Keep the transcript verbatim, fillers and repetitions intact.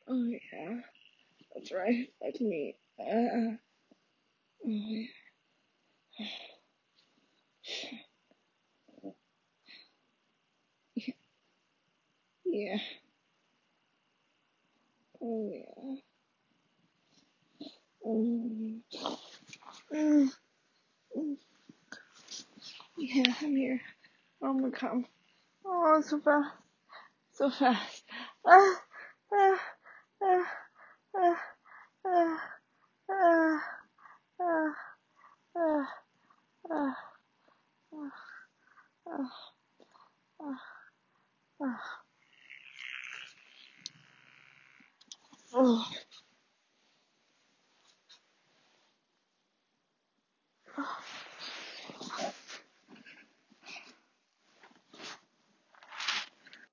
Oh yeah, that's right. Like me. Uh, oh yeah. Yeah. Oh yeah. Mm. Mm. Mm. Yeah, I'm here. I'm gonna come. Oh, so fast. So fast. Ah, ah, ah, ah, ah, ah, ah, ah, ah, ah, ah, ah. Oh.